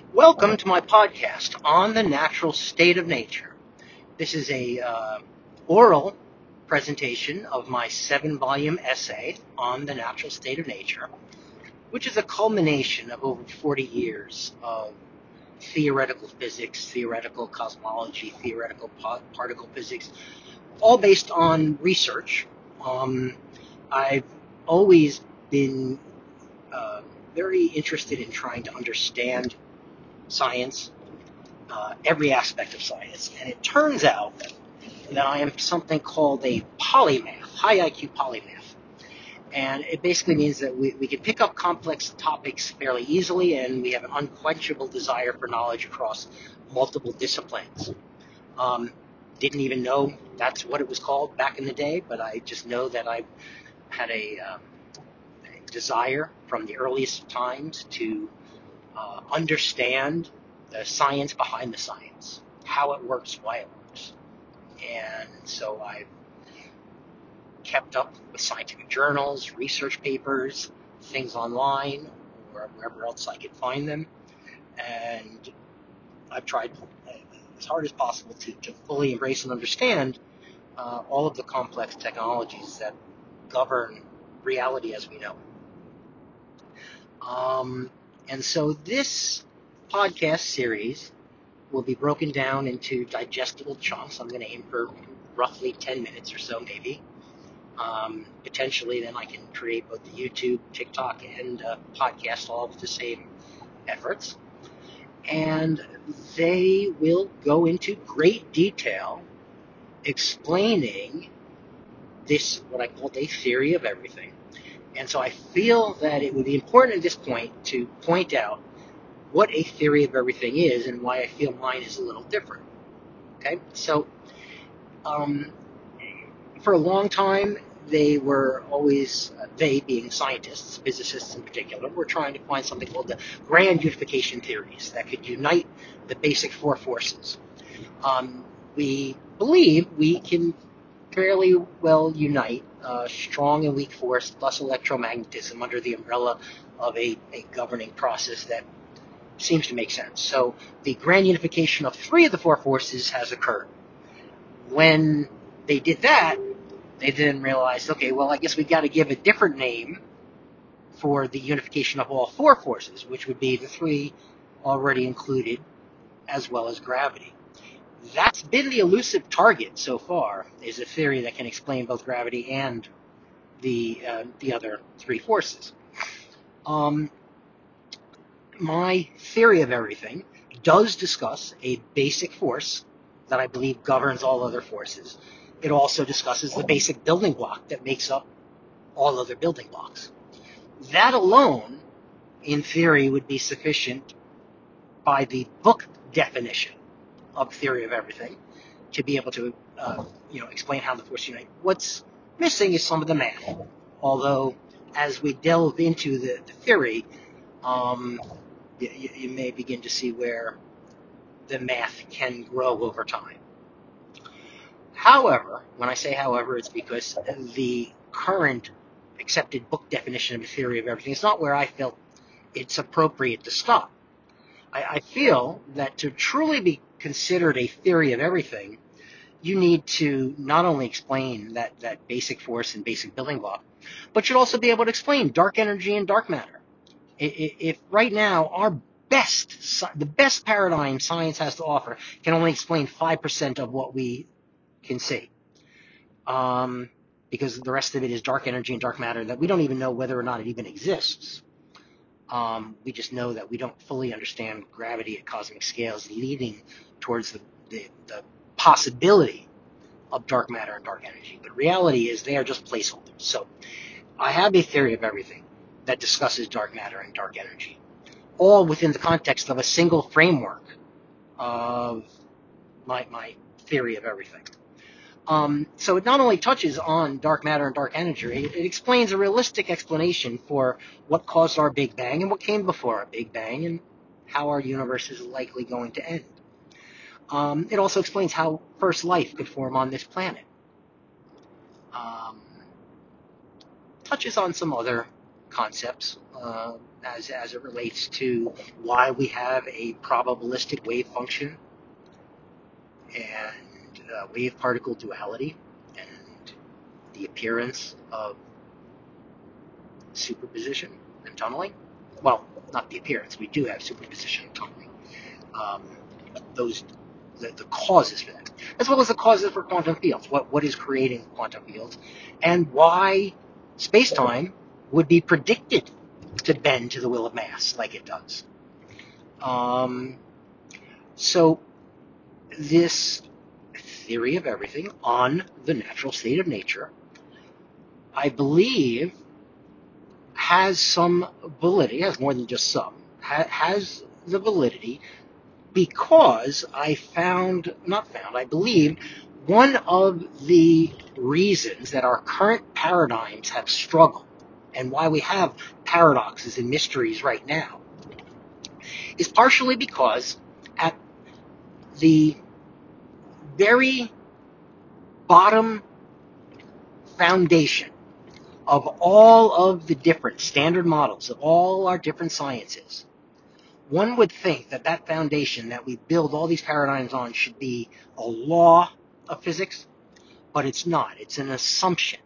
Welcome to my podcast on the natural state of nature. This is a oral presentation of my 7-volume essay on the natural state of nature, which is a culmination of over 40 years of theoretical physics, theoretical cosmology, theoretical particle physics, all based on research. I've always been very interested in trying to understand science, every aspect of science. And it turns out that I am something called a polymath, high IQ polymath. And it basically means that we can pick up complex topics fairly easily, and we have an unquenchable desire for knowledge across multiple disciplines. Didn't even know that's what it was called back in the day, but I just know that I had a desire from the earliest times to understand the science behind the science, how it works, why it works. And so I've kept up with scientific journals, research papers, things online, or wherever else I could find them. And I've tried as hard as possible to fully embrace and understand all of the complex technologies that govern reality as we know it. And so this podcast series will be broken down into digestible chunks. I'm going to aim for roughly 10 minutes or so, maybe. Potentially, then I can create both the YouTube, TikTok, and podcast all with the same efforts. And they will go into great detail explaining this, what I call a theory of everything. And so I feel that it would be important at this point to point out what a theory of everything is and why I feel mine is a little different. Okay, so for a long time, they were always, they being scientists, physicists in particular, were trying to find something called the grand unification theories that could unite the basic four forces. We believe we can fairly well unite strong and weak force plus electromagnetism under the umbrella of a governing process that seems to make sense. So the grand unification of three of the four forces has occurred. When they did that, they then realized, okay, well, I guess we got to give a different name for the unification of all four forces, which would be the three already included, as well as gravity. That's been the elusive target so far, is a theory that can explain both gravity and the other three forces. My theory of everything does discuss a basic force that I believe governs all other forces. It also discusses the basic building block that makes up all other building blocks. That alone, in theory, would be sufficient by the book definition of theory of everything to be able to explain how the forces unite. What's missing is some of the math. Although, as we delve into the theory, you may begin to see where the math can grow over time. However, when I say however, it's because the current accepted book definition of a theory of everything is not where I felt it's appropriate to stop. I feel that to truly be considered a theory of everything, you need to not only explain that basic force and basic building block, but should also be able to explain dark energy and dark matter. If right now the best paradigm science has to offer can only explain 5% of what we can see, because the rest of it is dark energy and dark matter that we don't even know whether or not it even exists. We just know that we don't fully understand gravity at cosmic scales, leading towards the possibility of dark matter and dark energy. But reality is they are just placeholders. So I have a theory of everything that discusses dark matter and dark energy, all within the context of a single framework of my theory of everything. So it not only touches on dark matter and dark energy, it explains a realistic explanation for what caused our Big Bang and what came before our Big Bang and how our universe is likely going to end. It also explains how first life could form on this planet. Touches on some other concepts as it relates to why we have a probabilistic wave function and wave particle duality and the appearance of superposition and tunneling. Well, not the appearance. We do have superposition and tunneling. Those the causes for that, as well as the causes for quantum fields. What is creating quantum fields, and why space-time would be predicted to bend to the will of mass like it does. So this theory of everything on the natural state of nature, I believe, has some validity, has more than just some, has the validity because I believe one of the reasons that our current paradigms have struggled and why we have paradoxes and mysteries right now is partially because at the very bottom foundation of all of the different standard models of all our different sciences, one would think that that foundation that we build all these paradigms on should be a law of physics, but it's not. It's an assumption.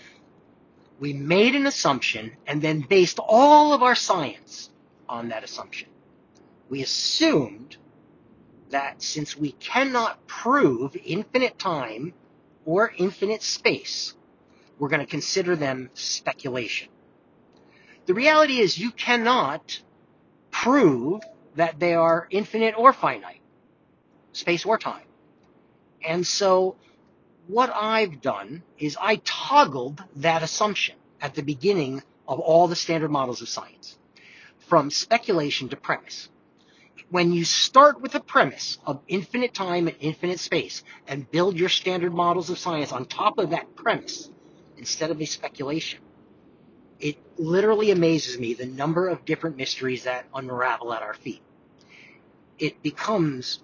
We made an assumption and then based all of our science on that assumption. We assumed that since we cannot prove infinite time or infinite space, we're going to consider them speculation. The reality is you cannot prove that they are infinite or finite, space or time. And so what I've done is I toggled that assumption at the beginning of all the standard models of science, from speculation to premise. When you start with a premise of infinite time and infinite space and build your standard models of science on top of that premise instead of a speculation, it literally amazes me the number of different mysteries that unravel at our feet. It becomes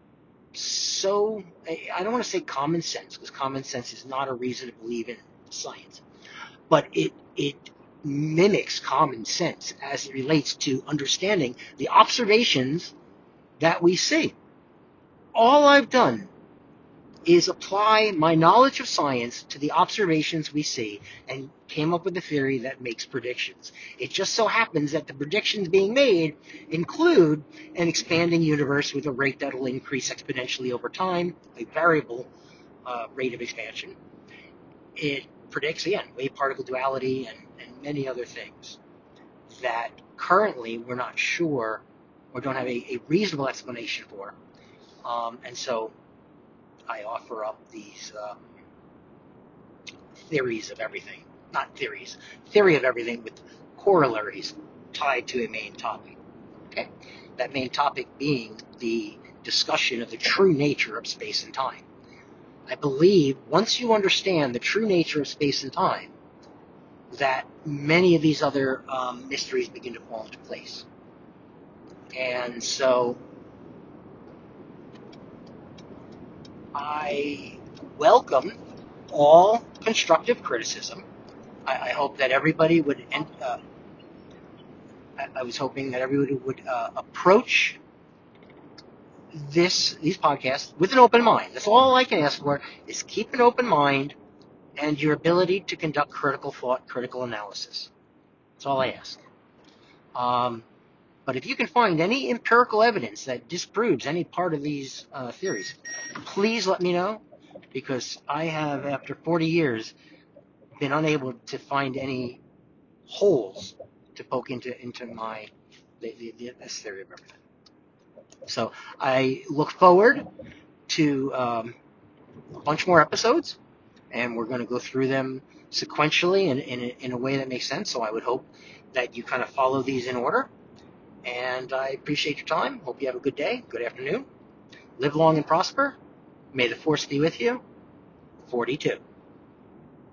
so, I don't want to say common sense, because common sense is not a reason to believe in science, but it mimics common sense as it relates to understanding the observations that we see. All I've done is apply my knowledge of science to the observations we see and came up with a theory that makes predictions. It just so happens that the predictions being made include an expanding universe with a rate that will increase exponentially over time, a variable rate of expansion. It predicts, again, wave particle duality and many other things that currently we're not sure or don't have a reasonable explanation for. And so I offer up these theories of everything. Not theories. Theory of everything with corollaries tied to a main topic. Okay? That main topic being the discussion of the true nature of space and time. I believe once you understand the true nature of space and time, that many of these other mysteries begin to fall into place. And so I welcome all constructive criticism. I hope that everybody would, I was hoping that everybody would approach these podcasts with an open mind. That's all I can ask for, is keep an open mind and your ability to conduct critical thought, critical analysis. That's all I ask. But if you can find any empirical evidence that disproves any part of these theories, please let me know, because I have, after 40 years, been unable to find any holes to poke into my this theory of everything. So I look forward to a bunch more episodes, and we're going to go through them sequentially in a way that makes sense. So I would hope that you kind of follow these in order. And I appreciate your time. Hope you have a good day, good afternoon. Live long and prosper. May the force be with you. 42.